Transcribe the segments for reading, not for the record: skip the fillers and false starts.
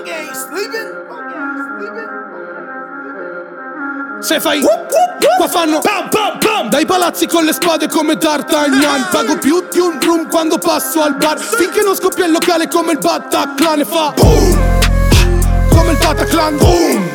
Se fai qua fanno pam pam pam dai palazzi con le spade come D'Artagnan. Pago più di un room quando passo al bar, finché non scoppia il locale come il Bataclan. E fa boom come il Bataclan, boom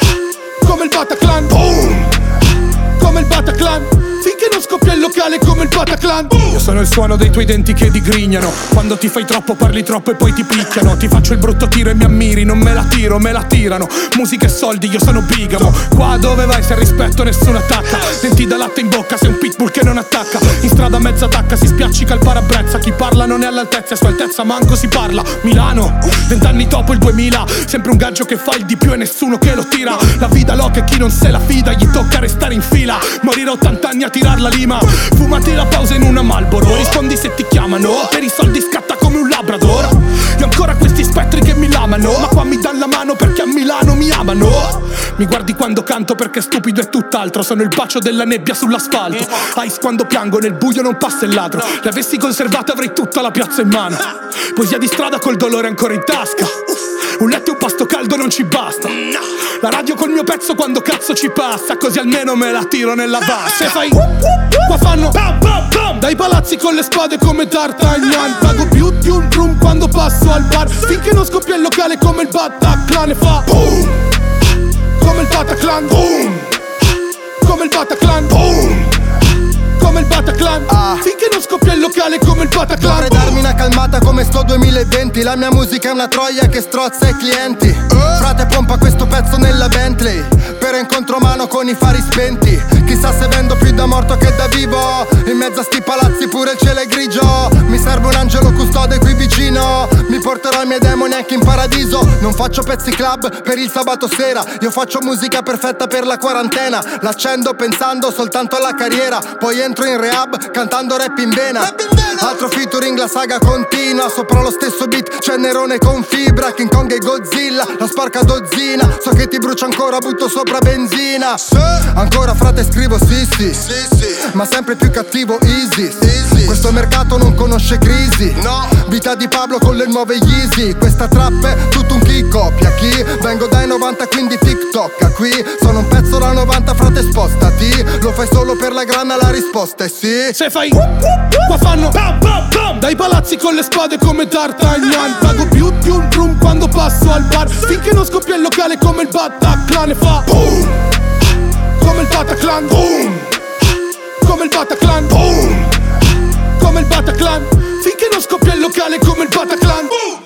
come il Bataclan, boom come il Bataclan, finché non scoppia il locale come il Bataclan. Io sono il suono dei tuoi denti che digrignano. Quando ti fai troppo parli troppo e poi ti picchiano. Ti faccio il brutto tiro e mi ammiri, non me la tiro, me la tirano. Musica e soldi, io sono bigamo. Qua dove vai se il rispetto nessuno attacca. Denti da latte in bocca, sei un pitbull che non attacca. In strada mezza tacca, si spiaccica il parabrezza. Chi parla non è all'altezza, a sua altezza manco si parla. Milano, 20 anni dopo il 2000. Sempre un gaggio che fa il di più e nessuno che lo tira. La vita loca e chi non se la fida gli tocca restare in fila. Morire 80 anni a tirar la lima. Fumati la pausa in una Marlboro. Rispondi se ti chiamano, per i soldi scatta come un labrador. Io ancora questi spettri che mi lamano, ma qua mi dan la mano perché a Milano mi amano. Mi guardi quando canto perché stupido è tutt'altro. Sono il bacio della nebbia sull'asfalto. Ice quando piango, nel buio non passa il ladro. Le avessi conservate avrei tutta la piazza in mano. Poesia di strada col dolore ancora in tasca. Un letto e un pasto caldo non ci basta. La radio col mio pezzo quando cazzo ci passa, così almeno me la tiro nella vasta. Se fai qua fanno pam pam pam dai palazzi con le spade come D'Artagnan. Pago più di un room quando passo al bar, finché non scoppia il locale come il Bataclan. E fa boom come il Bataclan, boom come il Bataclan, boom come il Bataclan, finché non scoppia il locale come il Bataclan. Vorrei darmi una calmata come sto 2020. La mia musica è una troia che strozza i clienti. Frate pompa questo pezzo nella Bentley, per incontro mano con i fari spenti. Chissà se vendo più da morto che da vivo. In mezzo a sti palazzi pure il cielo è grigio. Mi serve un angelo custode qui vicino. Mi porterò i miei demoni anche in paradiso. Non faccio pezzi club per il sabato sera. Io faccio musica perfetta per la quarantena. L'accendo pensando soltanto alla carriera. Poi entro in rehab cantando rap in vena. Altro featuring, la saga continua. Sopra lo stesso beat c'è Nerone con Fibra, King Kong e Godzilla, la sparca dozzina. So che ti brucio ancora, butto sopra benzina. Ancora frate scrivo sì, ma sempre più cattivo easy. Questo mercato non conosce crisi. Vita di Pablo con le nuove Yeezy. Questa trap è tutto un chi copia chi. Vengo dai 90 quindi TikTok a qui. Sono un pezzo da 90 frate spostati. Lo fai solo per la grana, la risposta è sì. Se fai qua fanno pam pam pam dai palazzi con le spade come D'Artagnan. Pago più di un room quando passo al bar, finché non scoppia il locale come il Bataclan. E fa boom come il Bataclan, boom come il Bataclan, boom come il Bataclan, finché non scoppia il locale come il Bataclan, boom.